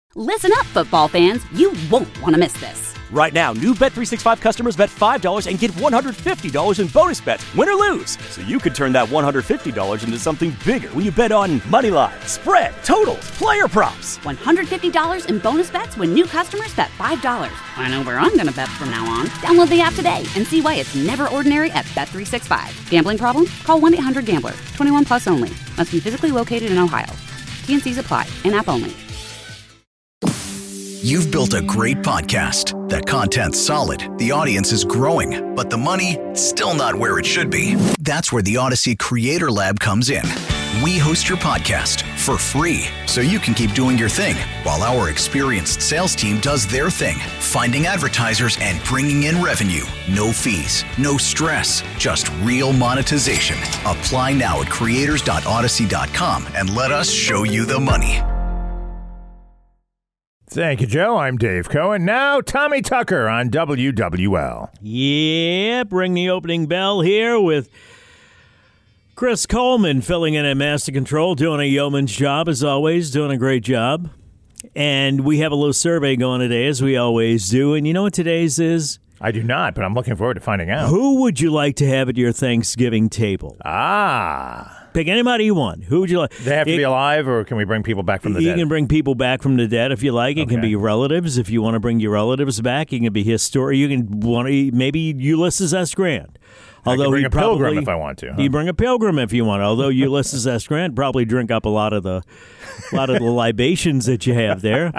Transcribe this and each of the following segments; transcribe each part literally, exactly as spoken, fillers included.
Listen up, football fans. You won't want to miss this. Right now, new Bet three sixty-five customers bet five dollars and get one hundred fifty dollars in bonus bets, win or lose. So you could turn that one hundred fifty dollars into something bigger when you bet on money line, spread, totals, player props. one hundred fifty dollars in bonus bets when new customers bet five dollars. I know where I'm going to bet from now on. Download the app today and see why it's never ordinary at Bet three sixty-five. Gambling problem? Call one eight hundred gambler. twenty-one plus only. Must be physically located in Ohio. T and C's apply. In-app only. You've built a great podcast. The content's solid, the audience is growing, but the money, still not where it should be. That's where the Odyssey Creator Lab comes in. We host your podcast for free, so you can keep doing your thing, while our experienced sales team does their thing, finding advertisers and bringing in revenue. No fees, no stress, just real monetization. Apply now at creators dot odyssey dot com and let us show you the money. Thank you, Joe. I'm Dave Cohen. Now, Tommy Tucker on W W L. Yeah, ring the opening bell here with Chris Coleman filling in at Master Control, doing a yeoman's job as always, doing a great job. And we have a little survey going today, as we always do. And you know what today's is? I do not, but I'm looking forward to finding out. Who would you like to have at your Thanksgiving table? Ah. Pick anybody you want. Who would you like? They have to it, be alive, or can we bring people back from the you dead? You can bring people back from the dead if you like. It okay. can be relatives if you want to bring your relatives back. It can be history. You can want to, maybe Ulysses S. Grant. Although I can bring a probably, pilgrim if I want to. Huh? You bring a pilgrim if you want. Although Ulysses S. Grant probably drink up a lot of the, a lot of the libations that you have there.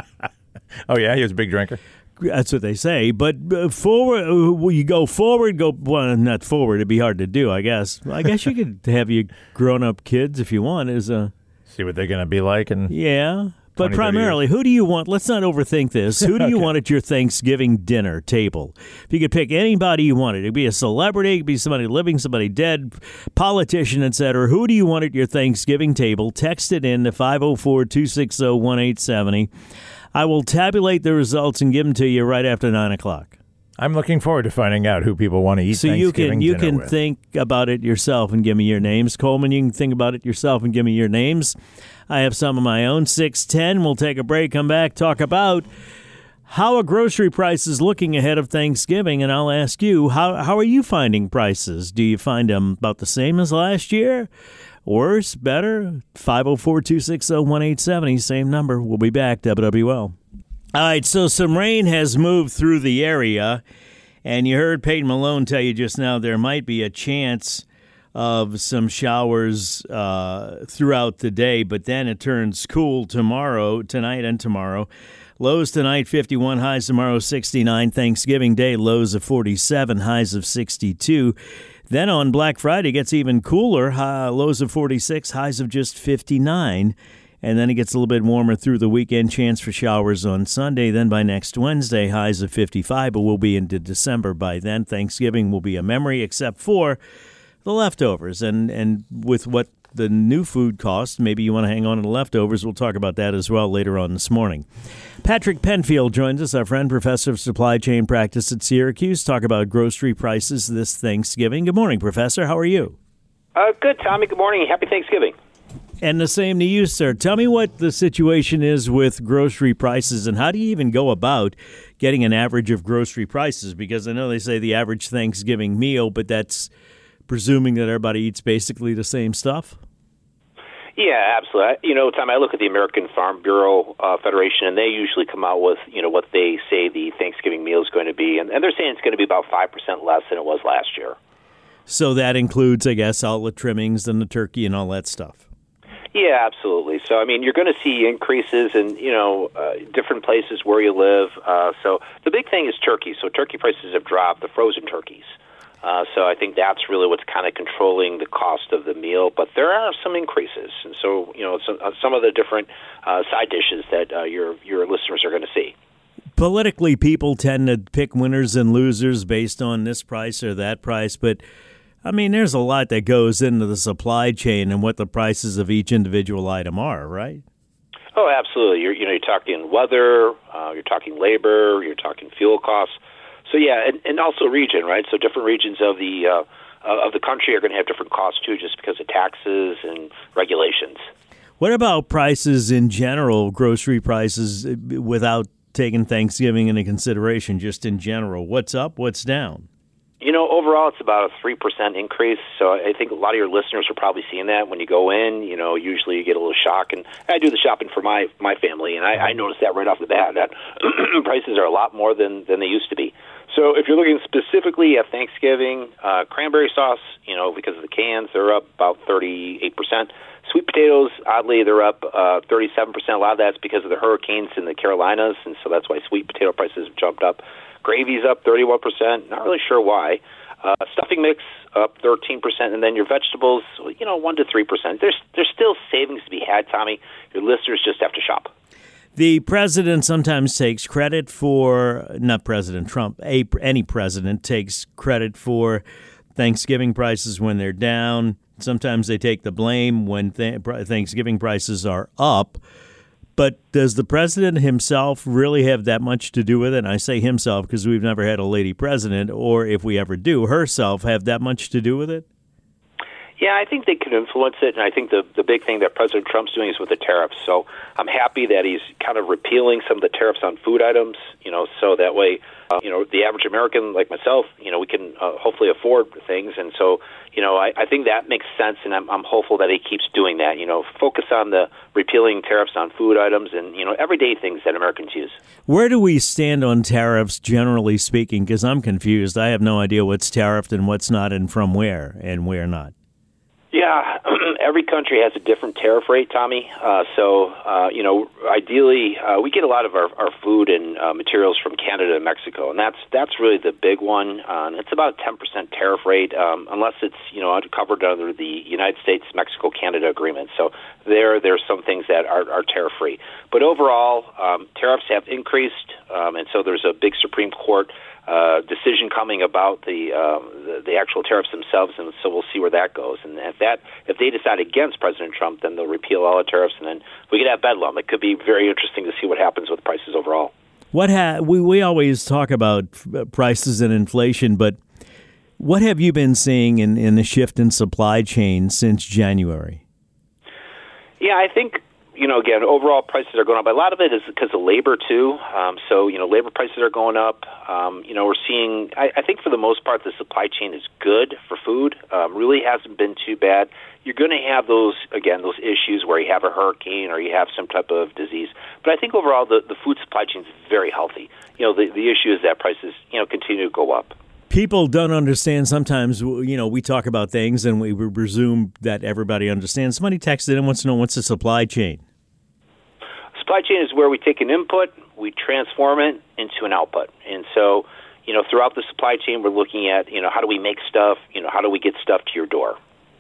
Oh yeah, he was a big drinker. That's what they say. But uh, forward, uh, you go forward, go, well, not forward. It'd be hard to do, I guess. I guess you could have your grown-up kids if you want. As a, See what they're going to be like. And yeah. But primarily, who do you want? Let's not overthink this. Who do you okay. want at your Thanksgiving dinner table? If you could pick anybody you wanted, it could be a celebrity, it could be somebody living, somebody dead, politician, et cetera. Who do you want at your Thanksgiving table? Text it in to five oh four, two six oh, one eight seven oh. I will tabulate the results and give them to you right after nine o'clock. I'm looking forward to finding out who people want to eat so Thanksgiving you can you dinner can with. think about it yourself and give me your names. Coleman, you can think about it yourself and give me your names. I have some of my own. six ten, we'll take a break, come back, talk about how a grocery price is looking ahead of Thanksgiving, and I'll ask you, how how are you finding prices? Do you find them about the same as last year? Worse, better? five oh four, two six oh, one eight seven oh, same number. We'll be back, W W L. All right, so some rain has moved through the area, and you heard Peyton Malone tell you just now there might be a chance of some showers uh, throughout the day, but then it turns cool tomorrow, tonight and tomorrow. Lows tonight, fifty-one, highs tomorrow, sixty-nine. Thanksgiving Day, lows of forty-seven, highs of sixty-two. Then on Black Friday, it gets even cooler, high, lows of forty-six, highs of just fifty-nine. And then it gets a little bit warmer through the weekend, chance for showers on Sunday. Then by next Wednesday, highs of fifty-five, but we'll be into December by then. Thanksgiving will be a memory, except for the leftovers. And, and with what the new food costs, maybe you want to hang on to the leftovers. We'll talk about that as well later on this morning. Patrick Penfield joins us, our friend, professor of supply chain practice at Syracuse, talk about grocery prices this Thanksgiving. Good morning, Professor. How are you? Uh, good, Tommy. Good morning. Happy Thanksgiving. And the same to you, sir. Tell me what the situation is with grocery prices, and how do you even go about getting an average of grocery prices? Because I know they say the average Thanksgiving meal, but that's presuming that everybody eats basically the same stuff? Yeah, absolutely. You know, Tom, I look at the American Farm Bureau uh, Federation, and they usually come out with, you know, what they say the Thanksgiving meal is going to be, and, and they're saying it's going to be about five percent less than it was last year. So that includes, I guess, all the trimmings and the turkey and all that stuff. Yeah, absolutely. So, I mean, you're going to see increases in, you know, uh, different places where you live. Uh, so the big thing is turkey. So turkey prices have dropped, the frozen turkeys. Uh, so I think that's really what's kind of controlling the cost of the meal. But there are some increases. And so, you know, some, uh, some of the different uh, side dishes that uh, your your listeners are going to see. Politically, people tend to pick winners and losers based on this price or that price. But I mean, there's a lot that goes into the supply chain and what the prices of each individual item are, right? Oh, absolutely. You're, you know, you're talking weather, uh, you're talking labor, you're talking fuel costs. So yeah, and, and also region, right? So different regions of the uh, of the country are going to have different costs too, just because of taxes and regulations. What about prices in general, grocery prices, without taking Thanksgiving into consideration, just in general? What's up? What's down? You know, overall, it's about a three percent increase. So I think a lot of your listeners are probably seeing that when you go in. You know, usually you get a little shock. And I do the shopping for my, my family, and I, I noticed that right off the bat, that prices are a lot more than, than they used to be. So if you're looking specifically at Thanksgiving, uh, cranberry sauce, you know, because of the cans, they're up about thirty-eight percent. Sweet potatoes, oddly, they're up uh, thirty-seven percent. A lot of that's because of the hurricanes in the Carolinas, and so that's why sweet potato prices have jumped up. Gravy's up thirty-one percent. Not really sure why. Uh, stuffing mix up thirteen percent, and then your vegetables, you know, one to three percent. There's there's still savings to be had, Tommy. Your listeners just have to shop. The president sometimes takes credit for, not President Trump, a, any president takes credit for Thanksgiving prices when they're down. Sometimes they take the blame when th- Thanksgiving prices are up. But does the president himself really have that much to do with it? And I say himself because we've never had a lady president, or if we ever do, herself have that much to do with it? Yeah, I think they can influence it, and I think the the big thing that President Trump's doing is with the tariffs. So I'm happy that he's kind of repealing some of the tariffs on food items, you know, so that way, uh, you know, the average American like myself, you know, we can uh, hopefully afford things. And so, you know, I, I think that makes sense, and I'm, I'm hopeful that he keeps doing that, you know, focus on the repealing tariffs on food items and, you know, everyday things that Americans use. Where do we stand on tariffs, generally speaking? Because I'm confused. I have no idea what's tariffed and what's not, and from where and where not. Yeah, every country has a different tariff rate, Tommy. Uh, so, uh, you know, ideally, uh, we get a lot of our, our food and uh, materials from Canada and Mexico, and that's that's really the big one. Uh, and it's about a ten percent tariff rate, um, unless it's, you know, covered under the United States-Mexico-Canada agreement. So there, there's some things that are, are tariff-free. But overall, um, tariffs have increased, um, and so there's a big Supreme Court Uh, decision coming about the, uh, the the actual tariffs themselves, and so we'll see where that goes. And if that if they decide against President Trump, then they'll repeal all the tariffs, and then we could have bedlam. It could be very interesting to see what happens with prices overall. What ha- we we always talk about prices and inflation, but what have you been seeing in, in the shift in supply chain since January? Yeah, I think, you know, again, overall prices are going up. A lot of it is because of labor, too. Um, so, you know, labor prices are going up. Um, you know, we're seeing, I, I think for the most part, the supply chain is good for food. Um, really hasn't been too bad. You're going to have those, again, those issues where you have a hurricane or you have some type of disease. But I think overall the, the food supply chain is very healthy. You know, the, the issue is that prices, you know, continue to go up. People don't understand sometimes, you know, we talk about things and we presume that everybody understands. Somebody texted and wants to know, what's the supply chain? Supply chain is where we take an input, we transform it into an output. And so, you know, throughout the supply chain, we're looking at, you know, how do we make stuff, you know, how do we get stuff to your door?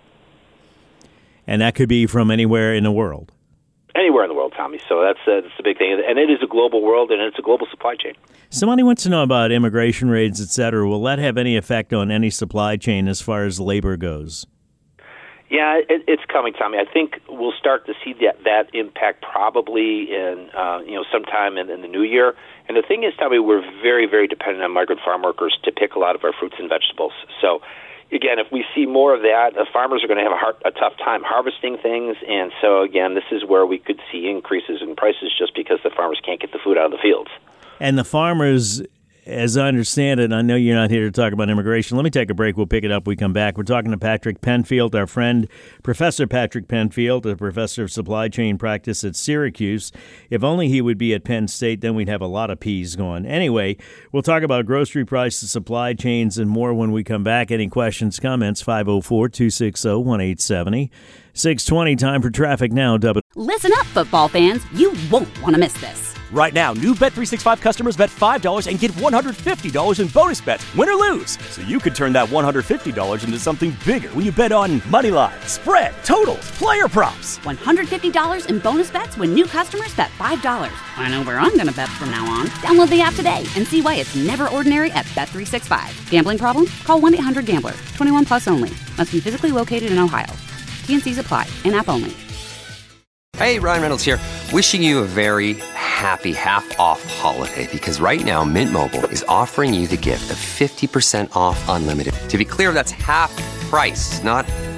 And that could be from anywhere in the world. Anywhere in the world, Tommy. So that's, uh, that's the big thing. And it is a global world, and it's a global supply chain. Somebody wants to know about immigration raids, et cetera. Will that have any effect on any supply chain as far as labor goes? Yeah, it, it's coming, Tommy. I think we'll start to see that, that impact probably in, uh, you know, sometime in, in the new year. And the thing is, Tommy, we're very, very dependent on migrant farm workers to pick a lot of our fruits and vegetables. So, again, if we see more of that, the farmers are going to have a, hard, a tough time harvesting things. And so, again, this is where we could see increases in prices just because the farmers can't get the food out of the fields. And the farmers, as I understand it, I know you're not here to talk about immigration. Let me take a break. We'll pick it up when we come back. We're talking to Patrick Penfield, our friend, Professor Patrick Penfield, a professor of supply chain practice at Syracuse. If only he would be at Penn State, then we'd have a lot of peas going. Anyway, we'll talk about grocery prices, supply chains, and more when we come back. Any questions, comments, five oh four, two six oh, one eight seven oh. six twenty, time for traffic now. W- Listen up, football fans. You won't want to miss this. Right now, new Bet three sixty-five customers bet five dollars and get one hundred fifty dollars in bonus bets, win or lose. So you could turn that one hundred fifty dollars into something bigger when you bet on money line, spread, totals, player props. one hundred fifty dollars in bonus bets when new customers bet five dollars. I know where I'm going to bet from now on. Download the app today and see why it's never ordinary at Bet three sixty-five. Gambling problem? Call one eight hundred gambler. twenty-one plus only. Must be physically located in Ohio. T N Cs apply. In app only. Hey, Ryan Reynolds here. Wishing you a very happy half-off holiday, because right now Mint Mobile is offering you the gift of fifty percent off unlimited. To be clear, that's half price, not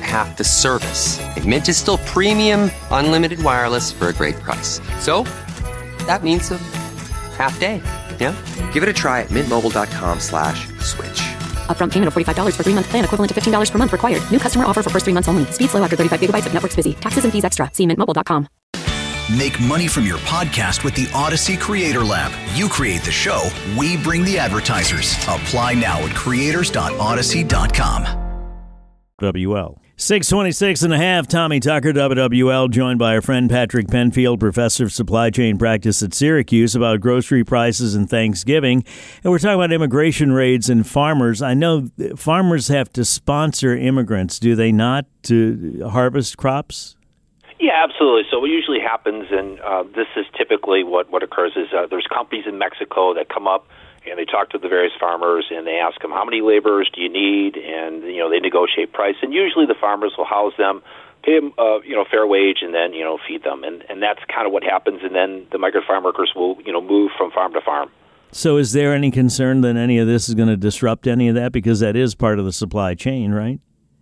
half the service. And Mint is still premium, unlimited wireless for a great price. So that means a half day. Yeah? Give it a try at mintmobile.com slash switch. Upfront payment of forty-five dollars for three-month plan equivalent to fifteen dollars per month required. New customer offer for first three months only. Speed slow after thirty-five gigabytes if network's busy. Taxes and fees extra. See mint mobile dot com. Make money from your podcast with the Odyssey Creator Lab. You create the show, we bring the advertisers. Apply now at creators dot odyssey dot com. W L. six twenty-six and a half, Tommy Tucker, W W L, joined by our friend Patrick Penfield, professor of supply chain practice at Syracuse, about grocery prices and Thanksgiving. And we're talking about immigration raids and farmers. I know farmers have to sponsor immigrants, do they not, to harvest crops? Yeah, absolutely. So what usually happens, and uh, this is typically what, what occurs, is uh, there's companies in Mexico that come up and they talk to the various farmers and they ask them, how many laborers do you need? And, you know, they negotiate price. And usually the farmers will house them, pay them, uh, you know, fair wage, and then, you know, feed them. And, and that's kind of what happens. And then the migrant farm workers will, you know, move from farm to farm. So is there any concern that any of this is going to disrupt any of that? Because that is part of the supply chain, right?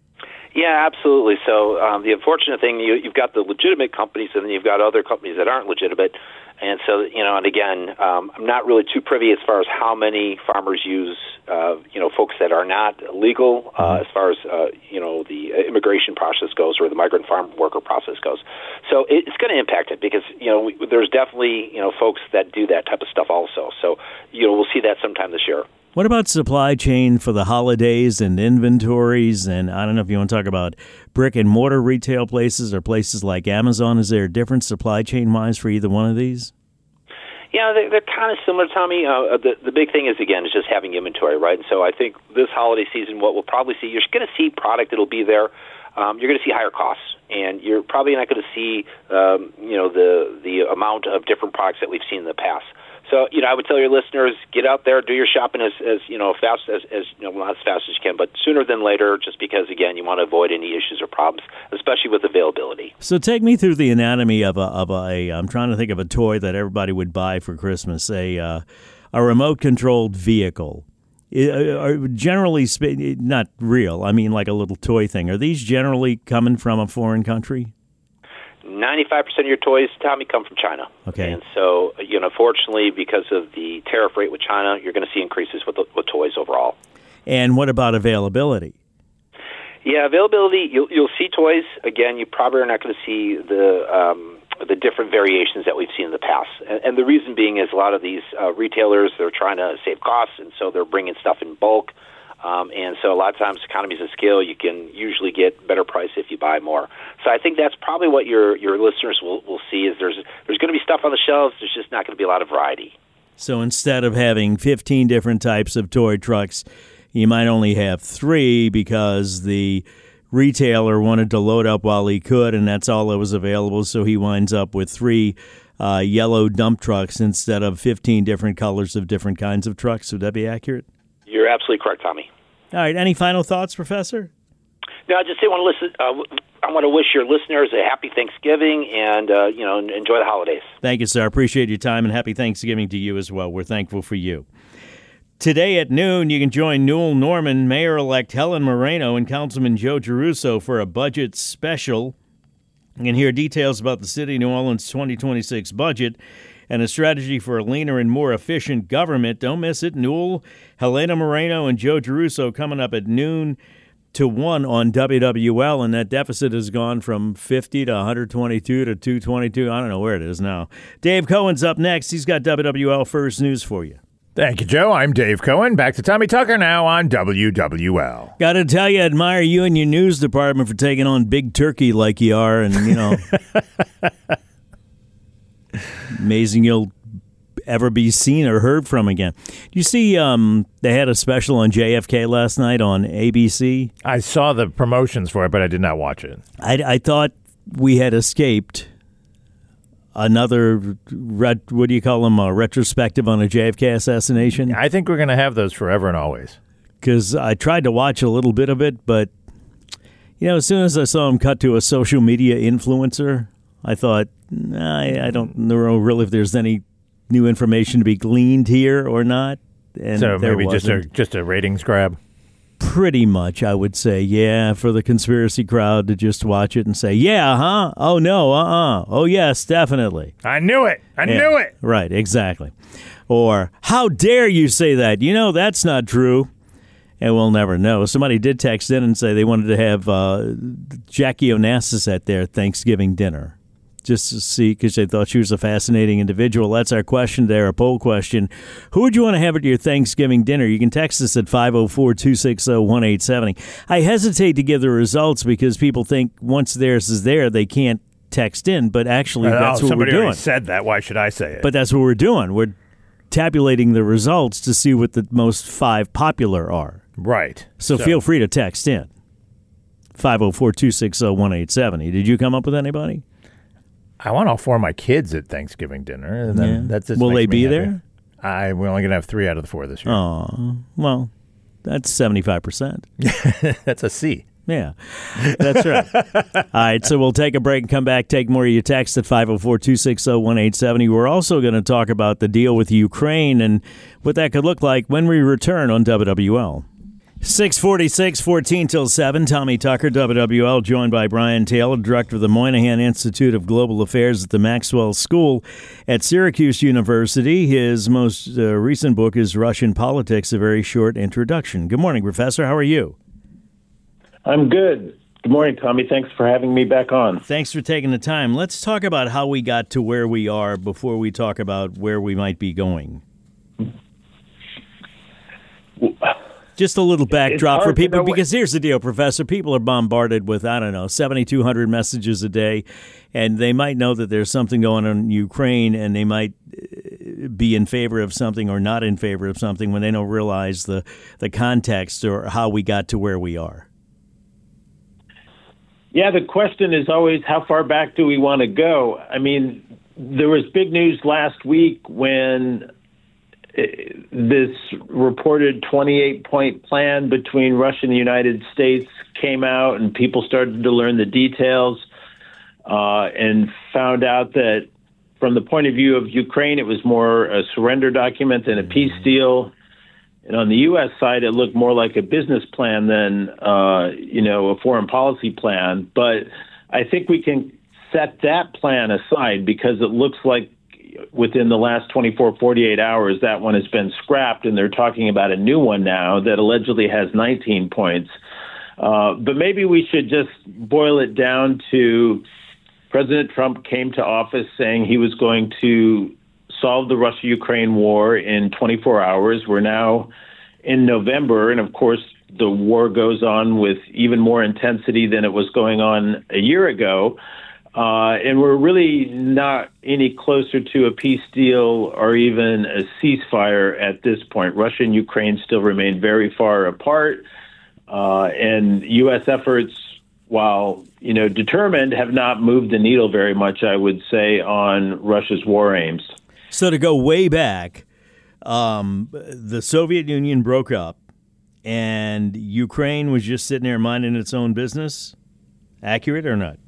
Yeah, absolutely. So um, the unfortunate thing, you, you've got the legitimate companies, and then you've got other companies that aren't legitimate. And so, you know, and again, um, I'm not really too privy as far as how many farmers use, uh, you know, folks that are not legal uh, as far as, uh, you know, the immigration process goes or the migrant farm worker process goes. So it's going to impact it because, you know, we, there's definitely, you know, folks that do that type of stuff also. So, you know, we'll see that sometime this year. What about supply chain for the holidays and inventories? And I don't know if you want to talk about brick and mortar retail places or places like Amazon. Is there a different supply chain wise for either one of these? Yeah, they're, they're kind of similar, Tommy. Uh, the, the big thing is, again, is just having inventory, right? And so I think this holiday season, what we'll probably see, you're going to see product that'll be there. Um, you're going to see higher costs, and you're probably not going to see, um, you know, the the amount of different products that we've seen in the past. So, you know, I would tell your listeners, get out there, do your shopping as, as you know, fast as, as you know, not as fast as you can, but sooner than later, just because, again, you want to avoid any issues or problems, especially with availability. So take me through the anatomy of a, of a I'm trying to think of a toy that everybody would buy for Christmas, a, uh, a remote-controlled vehicle. Are generally, not real, I mean like a little toy thing. Are these generally coming from a foreign country? ninety-five percent of your toys, Tommy, come from China. Okay. And so, you know, fortunately, because of the tariff rate with China, you're going to see increases with, with toys overall. And what about availability? Yeah, availability, you'll, you'll see toys. Again, you probably are not going to see the um, the different variations that we've seen in the past. And, and the reason being is a lot of these uh, retailers, they're trying to save costs, and so they're bringing stuff in bulk. Um, and so a lot of times, economies of scale, you can usually get better price if you buy more. So I think that's probably what your your listeners will, will see is there's there's going to be stuff on the shelves. There's just not going to be a lot of variety. So instead of having fifteen different types of toy trucks, you might only have three because the retailer wanted to load up while he could, and that's all that was available. So he winds up with three uh, yellow dump trucks instead of fifteen different colors of different kinds of trucks. Would that be accurate? You're absolutely correct, Tommy. All right. Any final thoughts, Professor? No, I just want to listen. Uh, I want to wish your listeners a happy Thanksgiving and uh, you know enjoy the holidays. Thank you, sir. I appreciate your time, and happy Thanksgiving to you as well. We're thankful for you. Today at noon, you can join Newell Norman, Mayor-elect Helen Moreno, and Councilman Joe Giarrusso for a budget special. You can hear details about the City of New Orleans twenty twenty-six budget and a strategy for a leaner and more efficient government. Don't miss it. Newell, Helena Moreno, and Joe Giarrusso coming up at noon to one on W W L, and that deficit has gone from fifty to one twenty-two to two twenty-two. I don't know where it is now. Dave Cohen's up next. He's got W W L First News for you. Thank you, Joe. I'm Dave Cohen. Back to Tommy Tucker now on W W L. Got to tell you, I admire you and your news department for taking on Big Turkey like you are, and, you know, amazing you'll ever be seen or heard from again. Do you see um, they had a special on J F K last night on A B C? I saw the promotions for it, but I did not watch it. I, I thought we had escaped another, ret, what do you call them, a retrospective on a J F K assassination? I think we're going to have those forever and always. Because I tried to watch a little bit of it, but, you know, as soon as I saw him cut to a social media influencer, I thought, nah, I, I don't know really if there's any new information to be gleaned here or not. And so maybe just a wasn't. just a ratings grab? Pretty much, I would say, yeah, for the conspiracy crowd to just watch it and say, yeah, huh? Oh, no, uh-uh. Oh, yes, definitely. I knew it. I Yeah, knew it. Right, exactly. Or, how dare you say that? You know, that's not true. And we'll never know. Somebody did text in and say they wanted to have uh, Jackie Onassis at their Thanksgiving dinner. Just to see, because they thought she was a fascinating individual. That's our question there, a poll question. Who would you want to have at your Thanksgiving dinner? You can text us at five oh four, two six oh, one eight seven oh. I hesitate to give the results because people think once theirs is there, they can't text in. But actually, Oh, that's what we're somebody doing. already said that. Why should I say it? But that's what we're doing. We're tabulating the results to see what the most five popular are. right. So, feel free to text in. five oh four, two six oh, one eight seven oh. Did you come up with anybody? I want all four of my kids at Thanksgiving dinner. And then Yeah. that's just Will makes they me be happy. there? I, we're only going to have three out of the four this year. Oh, well, that's seventy-five percent. That's a C. Yeah, that's right. All right, so we'll take a break and come back, take more of your text at five oh four, two six oh, one eight seven oh. We're also going to talk about the deal with Ukraine and what that could look like when we return on W W L. six forty-six, fourteen till seven. Tommy Tucker, W W L, joined by Brian Taylor, director of the Moynihan Institute of Global Affairs at the Maxwell School at Syracuse University. His most uh, recent book is Russian Politics, A Very Short Introduction. Good morning, Professor. How are you? I'm good. Good morning, Tommy. Thanks for having me back on. Thanks for taking the time. Let's talk about how we got to where we are before we talk about where we might be going. Just a little backdrop for people, because here's the deal, Professor. People are bombarded with, I don't know, seventy-two hundred messages a day, and they might know that there's something going on in Ukraine, and they might be in favor of something or not in favor of something when they don't realize the, the context or how we got to where we are. Yeah, the question is always, how far back do we want to go? I mean, there was big news last week when this reported twenty-eight point plan between Russia and the United States came out, and people started to learn the details uh, and found out that from the point of view of Ukraine, it was more a surrender document than a peace deal. And on the U S side, it looked more like a business plan than, uh, you know, a foreign policy plan. But I think we can set that plan aside because it looks like within the last twenty-four, forty-eight hours, that one has been scrapped, and they're talking about a new one now that allegedly has nineteen points. Uh, but maybe we should just boil it down to President Trump came to office saying he was going to solve the Russia-Ukraine war in twenty-four hours. We're now in November, and of course, the war goes on with even more intensity than it was going on a year ago. Uh, and we're really not any closer to a peace deal or even a ceasefire at this point. Russia and Ukraine still remain very far apart, uh, and U S efforts, while you know determined, have not moved the needle very much, I would say, on Russia's war aims. So to go way back, um, the Soviet Union broke up, and Ukraine was just sitting there minding its own business. Accurate or not?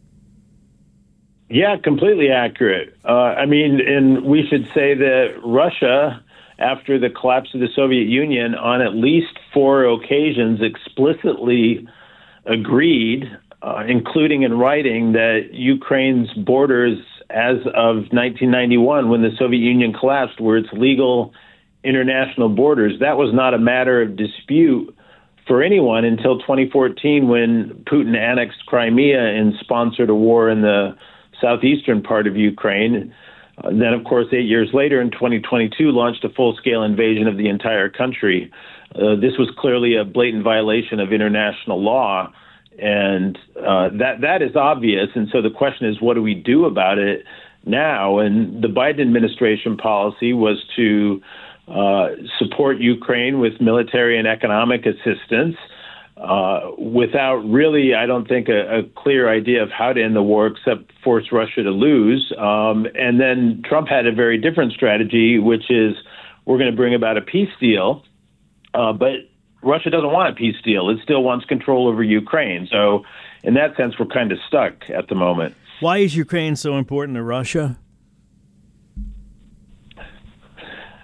Yeah, completely accurate. Uh, I mean, and we should say that Russia, after the collapse of the Soviet Union, on at least four occasions explicitly agreed, uh, including in writing, that Ukraine's borders as of nineteen ninety-one, when the Soviet Union collapsed, were its legal international borders. That was not a matter of dispute for anyone until twenty fourteen, when Putin annexed Crimea and sponsored a war in the southeastern part of Ukraine. Uh, then, of course, eight years later, in twenty twenty-two, launched a full-scale invasion of the entire country. Uh, this was clearly a blatant violation of international law, and uh, that that is obvious. And so the question is, what do we do about it now? And the Biden administration policy was to uh, support Ukraine with military and economic assistance, Uh, without really, I don't think, a, a clear idea of how to end the war except force Russia to lose. Um, and then Trump had a very different strategy, which is we're going to bring about a peace deal. Uh, but Russia doesn't want a peace deal. It still wants control over Ukraine. So in that sense, we're kind of stuck at the moment. Why is Ukraine so important to Russia?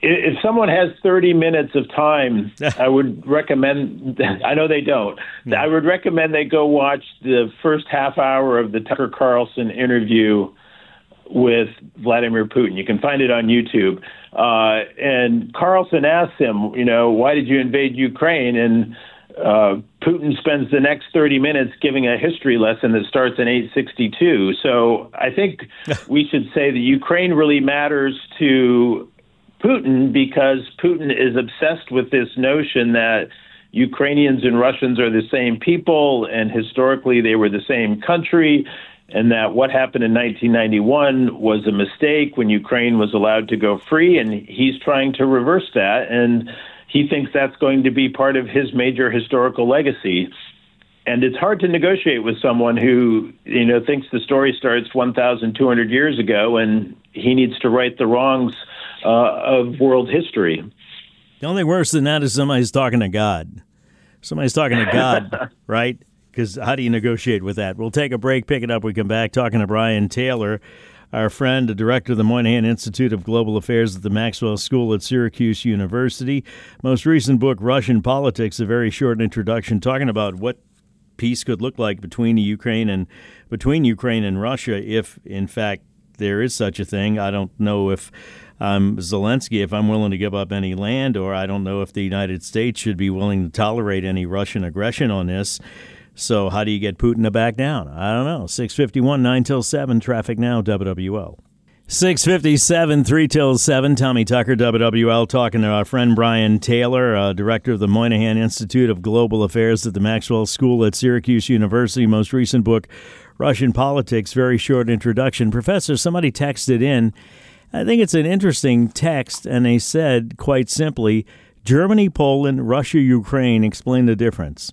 if someone has thirty minutes of time, I would recommend, I know they don't, I would recommend they go watch the first half hour of the Tucker Carlson interview with Vladimir Putin. You can find it on YouTube. Uh, and Carlson asks him, you know, why did you invade Ukraine? And uh, Putin spends the next thirty minutes giving a history lesson that starts in eight sixty-two. So I think we should say that Ukraine really matters to Putin because Putin is obsessed with this notion that Ukrainians and Russians are the same people, and historically they were the same country, and that what happened in nineteen ninety-one was a mistake when Ukraine was allowed to go free, and he's trying to reverse that, and he thinks that's going to be part of his major historical legacy. And it's hard to negotiate with someone who, you know, thinks the story starts one thousand two hundred years ago, and he needs to right the wrongs uh, of world history. The only worse than that is somebody's talking to God. Somebody's talking to God, right? Because how do you negotiate with that? We'll take a break, pick it up. We come back talking to Brian Taylor, our friend, the director of the Moynihan Institute of Global Affairs at the Maxwell School at Syracuse University. Most recent book, Russian Politics, a very short introduction, talking about what peace could look like between the Ukraine and between Ukraine and Russia, if in fact there is such a thing. I don't know if I'm Zelensky, if I'm willing to give up any land, or I don't know if the United States should be willing to tolerate any Russian aggression on this. So how do you get Putin to back down? I don't know. six fifty-one, nine till seven, traffic now, W W L. six fifty-seven, three till seven, Tommy Tucker, W W L, talking to our friend Brian Taylor, uh, director of the Moynihan Institute of Global Affairs at the Maxwell School at Syracuse University. Most recent book, Russian Politics, very short introduction. Professor, somebody texted in. I think it's an interesting text, and they said, quite simply, Germany, Poland, Russia, Ukraine, explain the difference.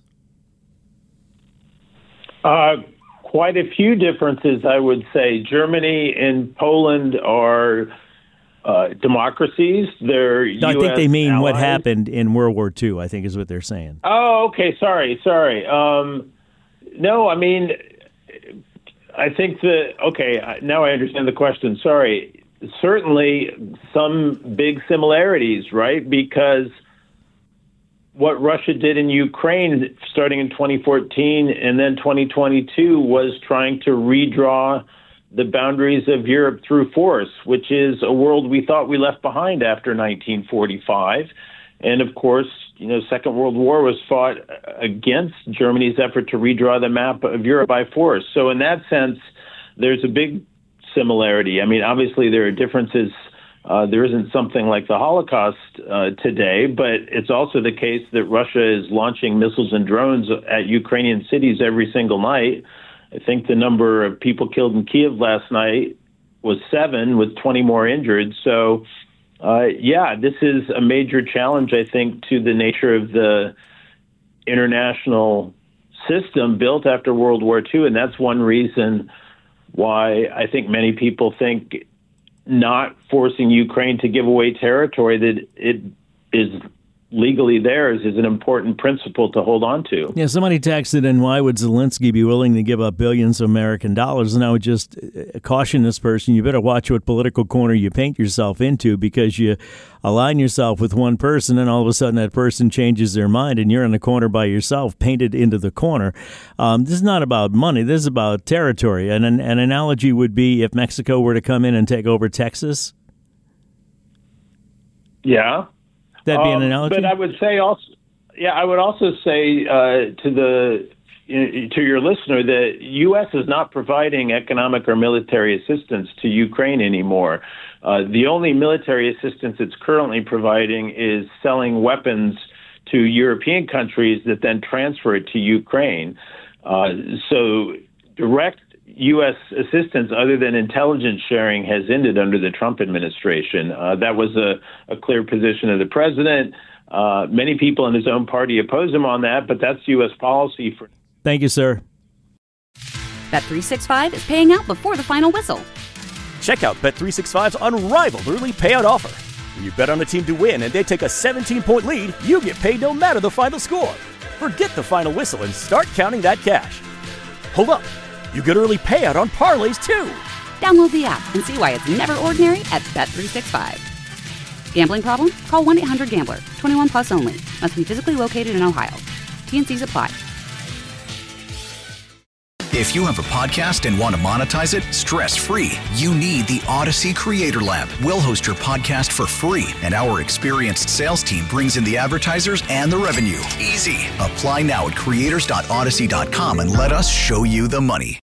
Uh, quite a few differences, I would say. Germany and Poland are uh, democracies. They're no, I U S think they mean allies. what happened in World War Two, I think is what they're saying. Oh, okay. Sorry, sorry. Um, no, I mean, I think that, okay, now I understand the question. Sorry. Certainly some big similarities, right? Because what Russia did in Ukraine starting in twenty fourteen and then twenty twenty-two was trying to redraw the boundaries of Europe through force, which is a world we thought we left behind after nineteen forty-five. And of course, you know, Second World War was fought against Germany's effort to redraw the map of Europe by force. So in that sense, there's a big similarity. I mean, obviously there are differences. Uh, there isn't something like the Holocaust uh, today, but it's also the case that Russia is launching missiles and drones at Ukrainian cities every single night. I think the number of people killed in Kiev last night was seven, with twenty more injured. So, uh, yeah, this is a major challenge, I think, to the nature of the international system built after World War Two, and that's one reason why I think many people think not forcing Ukraine to give away territory that it is legally theirs is an important principle to hold on to. Yeah, somebody texted in, why would Zelensky be willing to give up billions of American dollars? And I would just caution this person, you better watch what political corner you paint yourself into, because you align yourself with one person and all of a sudden that person changes their mind and you're in the corner by yourself, painted into the corner. Um, this is not about money. This is about territory. And an, an analogy would be if Mexico were to come in and take over Texas. Yeah. That'd be an analogy. Um, but I would say also, yeah, I would also say uh, to the to your listener that U S is not providing economic or military assistance to Ukraine anymore. Uh, the only military assistance it's currently providing is selling weapons to European countries that then transfer it to Ukraine. Uh, so direct U S assistance other than intelligence sharing has ended under the Trump administration. Uh, that was a, a clear position of the president. Uh, many people in his own party oppose him on that, but that's U S policy. For. Thank you, sir. Bet three sixty-five is paying out before the final whistle. Check out Bet three sixty-five's unrivaled early payout offer. When you bet on a team to win and they take a seventeen-point lead, you get paid no matter the final score. Forget the final whistle and start counting that cash. Hold up. You get early payout on parlays, too. Download the app and see why it's never ordinary at Bet three sixty-five. Gambling problem? Call one eight hundred gambler. twenty-one plus only. Must be physically located in Ohio. T and Cs apply. If you have a podcast and want to monetize it stress-free, you need the Odyssey Creator Lab. We'll host your podcast for free, and our experienced sales team brings in the advertisers and the revenue. Easy. Apply now at creators dot odyssey dot com and let us show you the money.